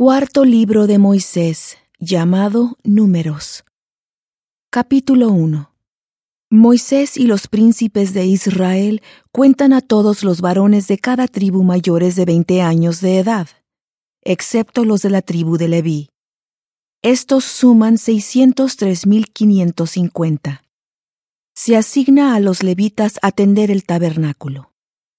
Cuarto libro de Moisés, llamado Números. Capítulo 1. Moisés y los príncipes de Israel cuentan a todos los varones de cada tribu mayores de 20 años de edad, excepto los de la tribu de Leví. Estos suman 603,550. Se asigna a los levitas atender el tabernáculo.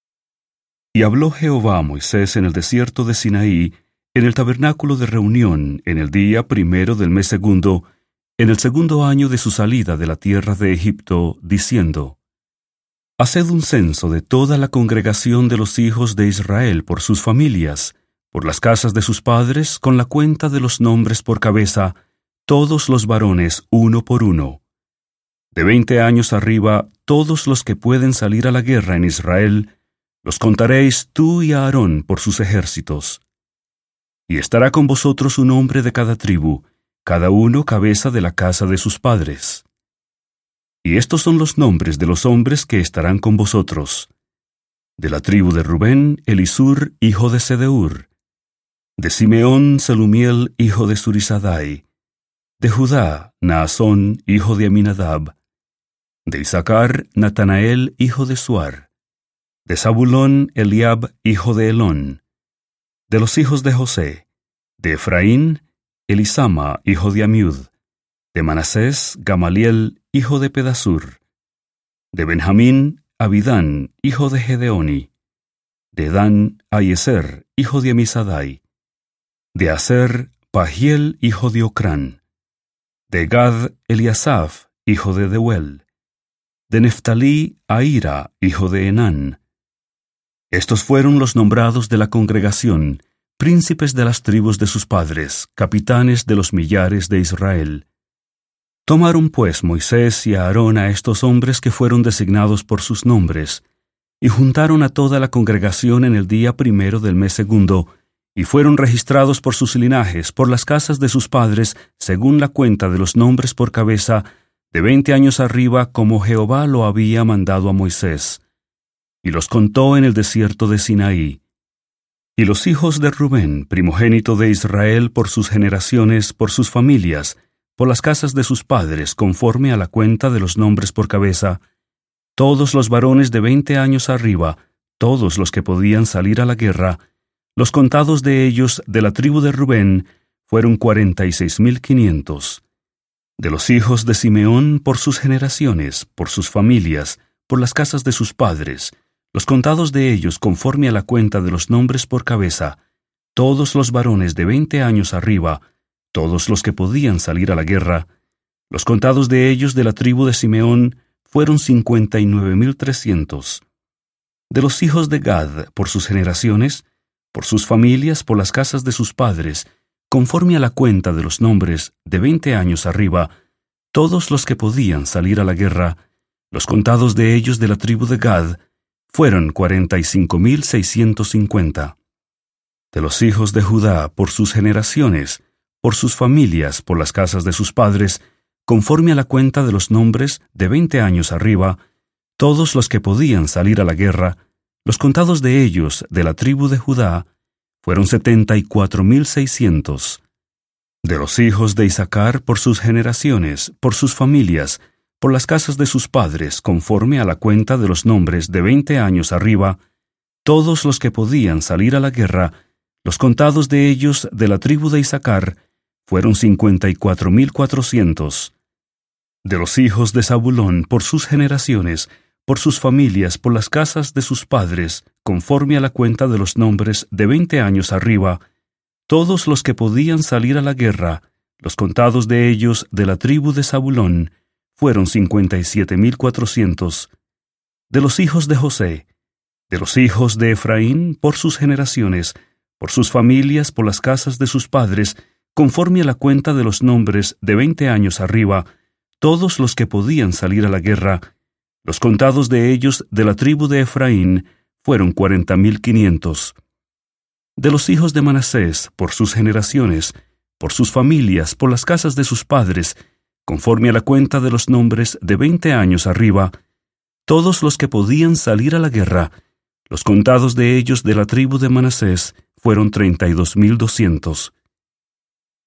Y habló Jehová a Moisés en el desierto de Sinaí, en el tabernáculo de reunión, en el día 1 del mes 2, en el 2 año de su salida de la tierra de Egipto, diciendo: Haced un censo de toda la congregación de los hijos de Israel por sus familias, por las casas de sus padres, con la cuenta de los nombres por cabeza, todos los varones uno por uno. De 20 años arriba, todos los que pueden salir a la guerra en Israel, los contaréis tú y Aarón por sus ejércitos. Y estará con vosotros un hombre de cada tribu, cada uno cabeza de la casa de sus padres. Y estos son los nombres de los hombres que estarán con vosotros. De la tribu de Rubén, Elisur, hijo de Sedeur. De Simeón, Selumiel, hijo de Surisadai. De Judá, Naasón, hijo de Aminadab. De Isaacar, Natanael, hijo de Suar. De Zabulón, Eliab, hijo de Elón. De los hijos de José, de Efraín, Elisama, hijo de Amiud. De Manasés, Gamaliel, hijo de Pedasur. De Benjamín, Abidán, hijo de Gedeoni. De Dan, Aieser, hijo de Amisadai. De Aser, Pagiel, hijo de Ocrán. De Gad, Eliasaf, hijo de Deuel. De Neftalí, Ahira, hijo de Enán. Estos fueron los nombrados de la congregación, príncipes de las tribus de sus padres, capitanes de los millares de Israel. Tomaron pues Moisés y Aarón a estos hombres que fueron designados por sus nombres, y juntaron a toda la congregación en el día 1 del mes 2, y fueron registrados por sus linajes, por las casas de sus padres, según la cuenta de los nombres por cabeza, de 20 años arriba, como Jehová lo había mandado a Moisés. Y los contó en el desierto de Sinaí. Y los hijos de Rubén, primogénito de Israel, por sus generaciones, por sus familias, por las casas de sus padres, conforme a la cuenta de los nombres por cabeza, todos los varones de 20 años arriba, todos los que podían salir a la guerra, los contados de ellos de la tribu de Rubén, fueron 46,500. De los hijos de Simeón, por sus generaciones, por sus familias, por las casas de sus padres, los contados de ellos conforme a la cuenta de los nombres por cabeza, todos los varones de 20 años arriba, todos los que podían salir a la guerra, los contados de ellos de la tribu de Simeón fueron 59,300. De los hijos de Gad, por sus generaciones, por sus familias, por las casas de sus padres, conforme a la cuenta de los nombres de 20 años arriba, todos los que podían salir a la guerra, los contados de ellos de la tribu de Gad, fueron 45,650. De los hijos de Judá, por sus generaciones, por sus familias, por las casas de sus padres, conforme a la cuenta de los nombres de 20 años arriba, todos los que podían salir a la guerra, los contados de ellos de la tribu de Judá, fueron 74,600. De los hijos de Isaacar, por sus generaciones, por sus familias, por las casas de sus padres, conforme a la cuenta de los nombres de 20 años arriba, todos los que podían salir a la guerra, los contados de ellos de la tribu de Isaacar, fueron 54,400. De los hijos de Zabulón, por sus generaciones, por sus familias, por las casas de sus padres, conforme a la cuenta de los nombres de 20 años arriba, todos los que podían salir a la guerra, los contados de ellos de la tribu de Zabulón, fueron 57,400. De los hijos de José, de los hijos de Efraín, por sus generaciones, por sus familias, por las casas de sus padres, conforme a la cuenta de los nombres de 20 años arriba, todos los que podían salir a la guerra, los contados de ellos de la tribu de Efraín, fueron 40,500. De los hijos de Manasés, por sus generaciones, por sus familias, por las casas de sus padres, conforme a la cuenta de los nombres de 20 años arriba, todos los que podían salir a la guerra, los contados de ellos de la tribu de Manasés, fueron 32,200.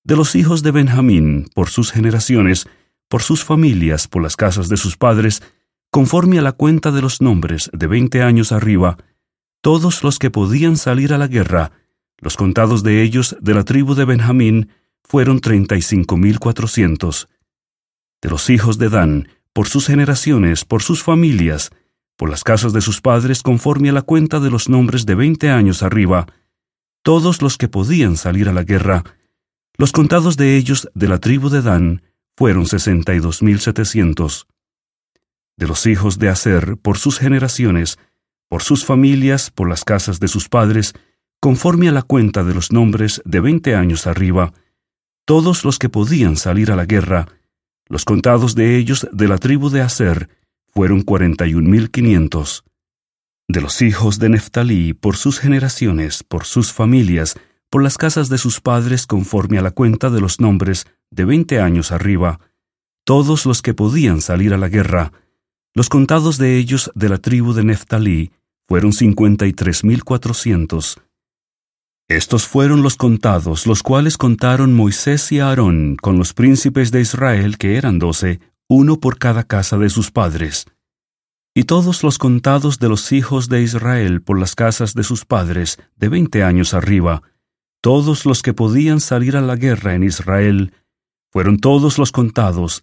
De los hijos de Benjamín, por sus generaciones, por sus familias, por las casas de sus padres, conforme a la cuenta de los nombres de 20 años arriba, todos los que podían salir a la guerra, los contados de ellos de la tribu de Benjamín, fueron 35,400. De los hijos de Dan, por sus generaciones, por sus familias, por las casas de sus padres, conforme a la cuenta de los nombres de 20 años arriba, todos los que podían salir a la guerra, los contados de ellos de la tribu de Dan, fueron 62,700. De los hijos de Aser, por sus generaciones, por sus familias, por las casas de sus padres, conforme a la cuenta de los nombres de 20 años arriba, todos los que podían salir a la guerra, los contados de ellos de la tribu de Aser, fueron 41,500. De los hijos de Neftalí, por sus generaciones, por sus familias, por las casas de sus padres, conforme a la cuenta de los nombres de 20 años arriba, todos los que podían salir a la guerra, los contados de ellos de la tribu de Neftalí, fueron 53,400. Estos fueron los contados, los cuales contaron Moisés y Aarón con los príncipes de Israel, que eran 12, uno por cada casa de sus padres. Y todos los contados de los hijos de Israel por las casas de sus padres, de 20 años arriba, todos los que podían salir a la guerra en Israel, fueron todos los contados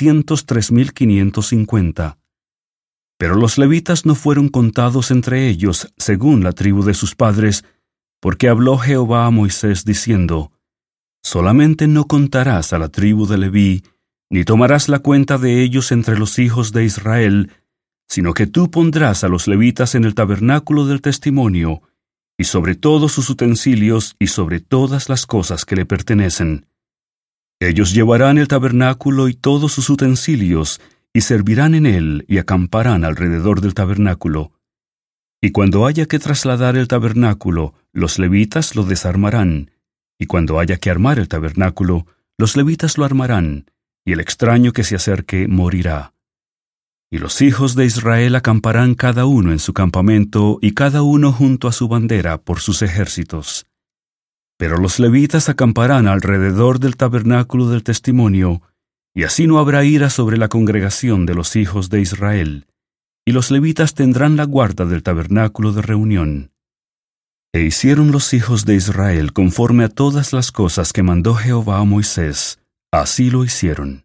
603,550. Pero los levitas no fueron contados entre ellos según la tribu de sus padres, porque habló Jehová a Moisés diciendo: Solamente no contarás a la tribu de Leví, ni tomarás la cuenta de ellos entre los hijos de Israel, sino que tú pondrás a los levitas en el tabernáculo del testimonio, y sobre todos sus utensilios y sobre todas las cosas que le pertenecen. Ellos llevarán el tabernáculo y todos sus utensilios, y servirán en él y acamparán alrededor del tabernáculo. Y cuando haya que trasladar el tabernáculo, los levitas lo desarmarán, y cuando haya que armar el tabernáculo, los levitas lo armarán, y el extraño que se acerque morirá. Y los hijos de Israel acamparán cada uno en su campamento y cada uno junto a su bandera por sus ejércitos. Pero los levitas acamparán alrededor del tabernáculo del testimonio, y así no habrá ira sobre la congregación de los hijos de Israel, y los levitas tendrán la guarda del tabernáculo de reunión. E hicieron los hijos de Israel conforme a todas las cosas que mandó Jehová a Moisés, así lo hicieron.